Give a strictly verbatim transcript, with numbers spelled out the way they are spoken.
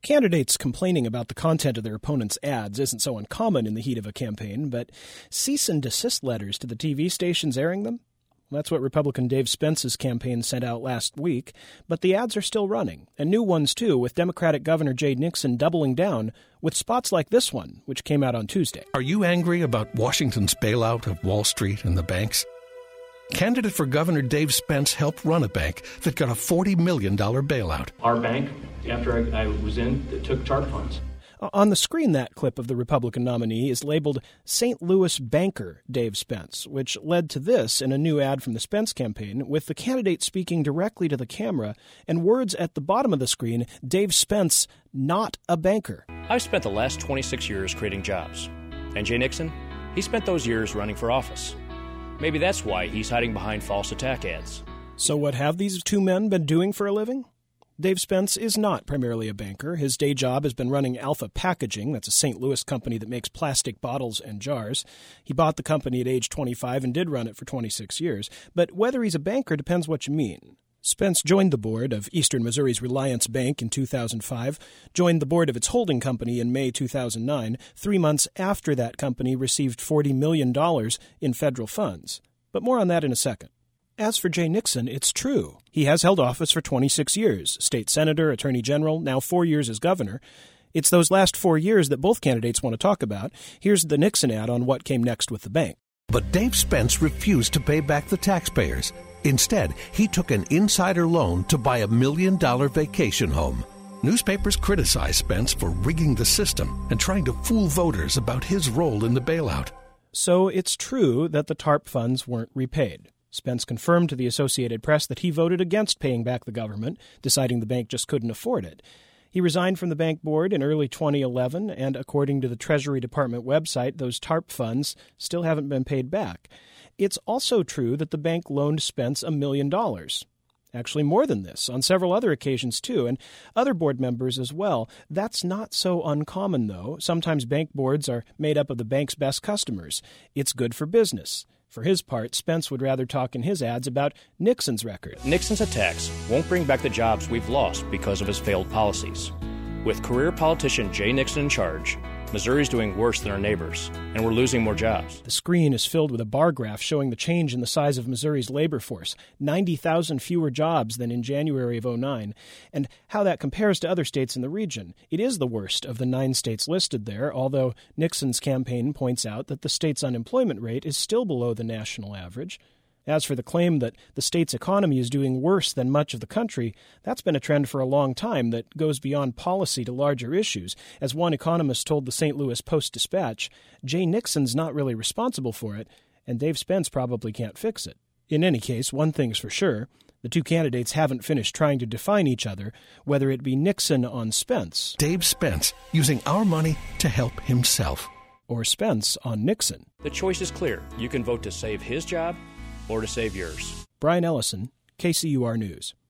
Candidates complaining about the content of their opponents' ads isn't so uncommon in the heat of a campaign, but cease and desist letters to the T V stations airing them? That's what Republican Dave Spence's campaign sent out last week, but the ads are still running, and new ones too, with Democratic Governor Jay Nixon doubling down with spots like this one, which came out on Tuesday. Are you angry about Washington's bailout of Wall Street and the banks? Candidate for Governor Dave Spence helped run a bank that got a forty million dollars bailout. Our bank, after I, I was in, it took TARP funds. On the screen, that clip of the Republican nominee is labeled Saint Louis banker Dave Spence, which led to this in a new ad from the Spence campaign, with the candidate speaking directly to the camera and words at the bottom of the screen, Dave Spence, not a banker. I've spent the last twenty-six years creating jobs. And Jay Nixon, he spent those years running for office. Maybe that's why he's hiding behind false attack ads. So what have these two men been doing for a living? Dave Spence is not primarily a banker. His day job has been running Alpha Packaging. That's a Saint Louis company that makes plastic bottles and jars. He bought the company at age twenty-five and did run it for twenty-six years. But whether he's a banker depends what you mean. Spence joined the board of Eastern Missouri's Reliance Bank in two thousand five, joined the board of its holding company in May two thousand nine, three months after that company received forty million dollars in federal funds. But more on that in a second. As for Jay Nixon, it's true. He has held office for twenty-six years, state senator, attorney general, now four years as governor. It's those last four years that both candidates want to talk about. Here's the Nixon ad on what came next with the bank. But Dave Spence refused to pay back the taxpayers. Instead, he took an insider loan to buy a million-dollar vacation home. Newspapers criticized Spence for rigging the system and trying to fool voters about his role in the bailout. So it's true that the TARP funds weren't repaid. Spence confirmed to the Associated Press that he voted against paying back the government, deciding the bank just couldn't afford it. He resigned from the bank board in early twenty eleven, and according to the Treasury Department website, those TARP funds still haven't been paid back. It's also true that the bank loaned Spence a million dollars. Actually, more than this, on several other occasions, too, and other board members as well. That's not so uncommon, though. Sometimes bank boards are made up of the bank's best customers. It's good for business. For his part, Spence would rather talk in his ads about Nixon's record. Nixon's attacks won't bring back the jobs we've lost because of his failed policies. With career politician Jay Nixon in charge, Missouri's doing worse than our neighbors, and we're losing more jobs. The screen is filled with a bar graph showing the change in the size of Missouri's labor force, ninety thousand fewer jobs than in January of oh nine, and how that compares to other states in the region. It is the worst of the nine states listed there, although Nixon's campaign points out that the state's unemployment rate is still below the national average. As for the claim that the state's economy is doing worse than much of the country, that's been a trend for a long time that goes beyond policy to larger issues. As one economist told the Saint Louis Post-Dispatch, Jay Nixon's not really responsible for it, and Dave Spence probably can't fix it. In any case, one thing's for sure, the two candidates haven't finished trying to define each other, whether it be Nixon on Spence. Dave Spence using our money to help himself. Or Spence on Nixon. The choice is clear. You can vote to save his job or to save yours. Brian Ellison, K C U R News.